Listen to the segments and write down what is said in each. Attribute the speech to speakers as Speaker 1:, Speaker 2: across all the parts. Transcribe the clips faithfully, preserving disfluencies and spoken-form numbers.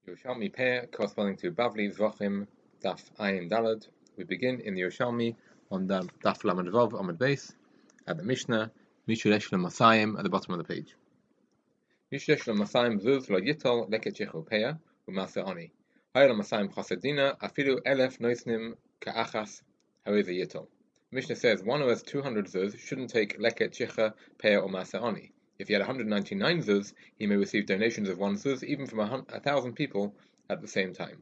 Speaker 1: Yerushalmi pair corresponding to Bavli Zvachim Daf Ayin Dalad. We begin in the Yerushalmi on the Daf Lamed Vav Amud Beis at the Mishnah Mishulesh Masayim at the bottom of the page. Mishulesh Masayim Zuz Lo Yitol Leket Shechu Peya Umase Oni. Hayel Masayim Chasedina Afilu Elef Noisnim Ka'achas However Yitol. Mishnah says one who has two hundred zuz shouldn't take Leket Shecha Peya or Masa Oni. If he had one hundred ninety-nine zuz, he may receive donations of one zuz even from a, a thousand people at the same time.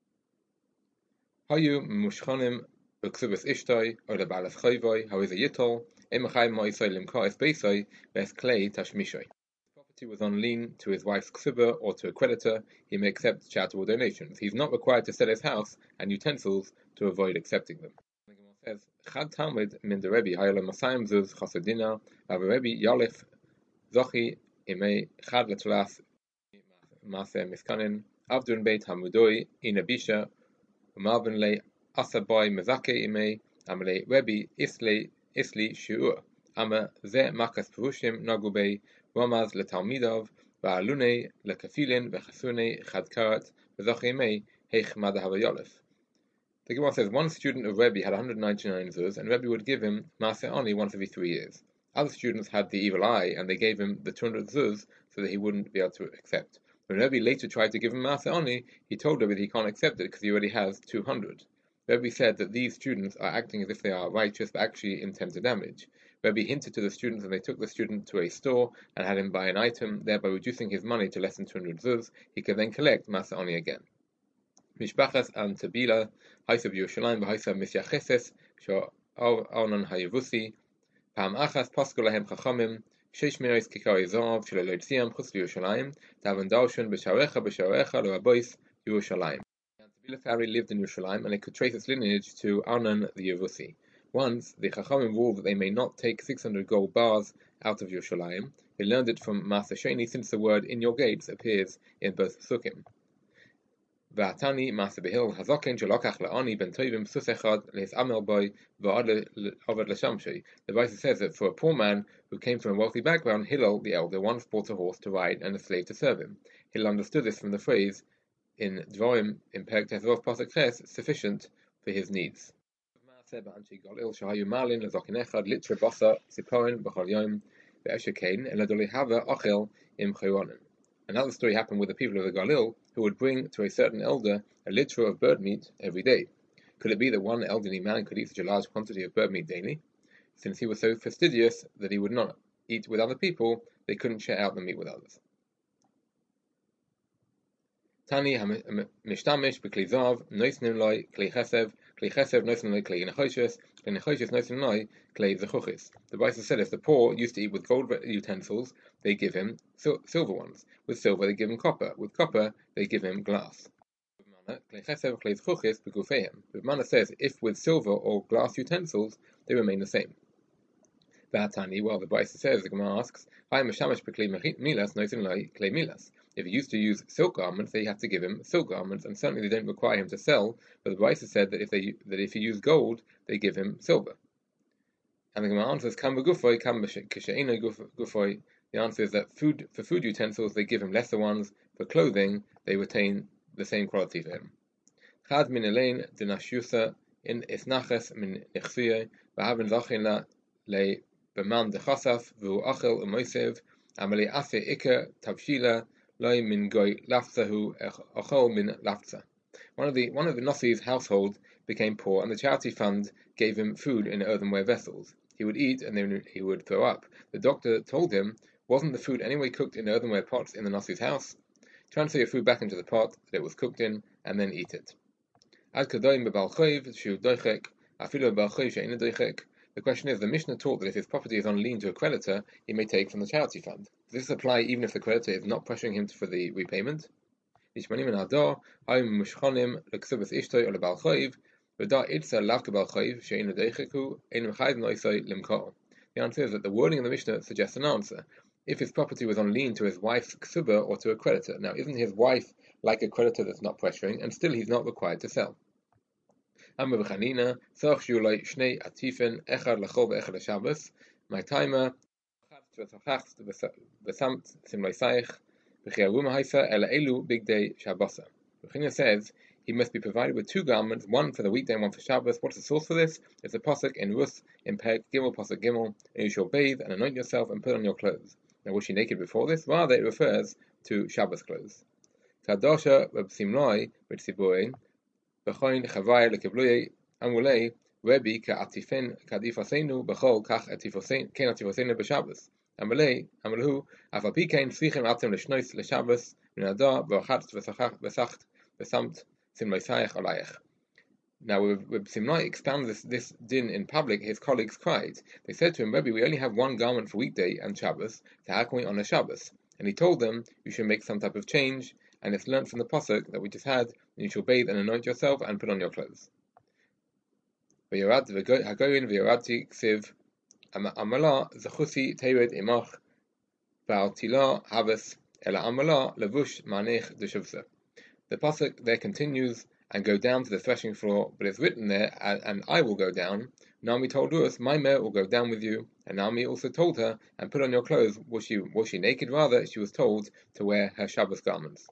Speaker 1: Hayu mushchonim uksubas ishtoi or the balas chayvoi how is a yitol emachai moisoi limkaes beisoi ves clay tashmishoi. Property was on lien to his wife's ksuba or to a creditor. He may accept charitable donations. He's not required to sell his house and utensils to avoid accepting them. The Gemara says Chad Talmud min the Rebbe hayla masayim zuz chasedina av Rebbe yalif Zochi imei chad letlas mase miskanin avdun beit hamudoi inabisha umalvin le asaboy mezake imei amle Rebbe isle isli shiur ama ze makas perushim nagubei ramaz letalmidov va'alune lekafilin vechasune chad karat v'zochi imei heich madahavayolis. The Gemara says one student of Rebbe had one hundred ninety-nine zuz, and Rebbe would give him maaseh oni once every three years. Other students had the evil eye, and they gave him the two hundred zuz so that he wouldn't be able to accept. When Rebbe later tried to give him maaseh oni, he told Rebbe that he can't accept it because he already has two hundred. Rebbe said that these students are acting as if they are righteous, but actually intend to damage. Rebbe hinted to the students, and they took the student to a store and had him buy an item, thereby reducing his money to less than two hundred zuz. He could then collect maaseh oni again. Mishpachas and Tabila, Haisav Yerushalayim, Haisav Misyacheses, Shor Arnon Hayavusi, Pam Achas Pasku Lahem Chachamim, Sheish Mirais Kikari Zav, Shelo Loitziam, Chutz Yerushalayim, Tavan Darshan, B'Sharecha, B'Sharecha, Lo Abois, Yerushalayim. The Tabila family lived in Yerushalayim, and they could trace its lineage to Arnon the Yavusi. Once, the Chachamim ruled that they may not take six hundred gold bars out of Yerushalayim. They learned it from Master Sheni, since the word in your gates appears in both Sukkim. V'atani Master Behil Hazokin Shelokach La'ani Ben Tovim Sus Echad Leis Amel Boy V'ad Avad L'Shamshei. The Bible says that for a poor man who came from a wealthy background, Hillel the elder once bought a horse to ride and a slave to serve him. Hillel understood this from the phrase in Dvorim in Perek Tesvav Pasuk Ches, sufficient for his needs. Another story happened with the people of the Galil, who would bring to a certain elder a liter of bird meat every day. Could it be that one elderly man could eat such a large quantity of bird meat daily? Since he was so fastidious that he would not eat with other people, they couldn't share out the meat with others. Tani mishtamish b'kli zav noisnim loy kli chesev kli chesev noisnim loy kli nechoshes kli nechoshes noisnim loy kli zechuchis. The Bible said if the poor used to eat with gold utensils, they give him sil- silver ones. With silver, they give him copper. With copper, they give him glass. Kli chesev kli zechuchis b'gufeim. The Mana says if with silver or glass utensils, they remain the same. V'atani, well, the Bible says, the Gemara asks, Hay mishamish b'kli milas noisnim loy kli milas. If he used to use silk garments, they have to give him silk garments, and certainly they don't require him to sell. But the Brisa said that if they that if he used gold, they give him silver. And the Gemara answers, "Kam b'gufoi, kam k'she'ena gufoi." The answer is that food for food utensils they give him lesser ones. For clothing, they retain the same quality for him. Chad min elain dinashusa in isnaches min nechsuye v'haven zachin le b'man dechasaf v'u achel u'moisev amale ase iker tavshila. One of the one of the Nasi's household became poor, and the charity fund gave him food in earthenware vessels. He would eat, and then he would throw up. The doctor told him, "Wasn't the food anyway cooked in earthenware pots in the Nasi's house? Transfer your food back into the pot that it was cooked in, and then eat it." The question is, the Mishnah taught that if his property is on lien to a creditor, he may take from the charity fund. Does this apply even if the creditor is not pressuring him for the repayment? The answer is that the wording of the Mishnah suggests an answer. If his property was on lien to his wife's ksuba or to a creditor, now isn't his wife like a creditor that's not pressuring, and still he's not required to sell? Amma b'chanina, tzarich shiu lo shnei atifen, echad lachol ve'echad l'Shabbos, my timer, v'samt sim lo saich, Bechina says he must be provided with two garments, one for the weekday and one for Shabbos. What's the source for this? It's a pasuk in Ruth in Perek Gimel, pasuk Gimel, and you shall bathe and anoint yourself and put on your clothes. Now, was she naked before this? Rather, it refers to Shabbos clothes. Kadosha b'simloi b'tzibuin b'choin chavai lekebluye amulei Rebbe ka'atifin ka'adifosenu b'chol kach atifosenu ken atifosenu b'Shabbos. Amalei amalahu afapikein svichim atem l'shnois l'Shabbos minada v'achat v'sacht v'samt simloisayach alayach. Now, when Simlai expounded this, this din in public, his colleagues cried. They said to him, Rebbe, we only have one garment for weekday and Shabbos, so how can we honor Shabbos? And he told them, you should make some type of change, and it's learnt from the pasuk that we just had, and you shall bathe and anoint yourself and put on your clothes. V'yorad hagoyin v'yoradti ksiv amala zachusi tered imach v'al tila havas ela amala levush manech d'shavsa. The pasuk there continues, and go down to the threshing floor, but it's written there, and, and I will go down. Naomi told Ruth, my mare will go down with you, and Naomi also told her, and put on your clothes. Was she was she naked? Rather, she was told to wear her Shabbos garments.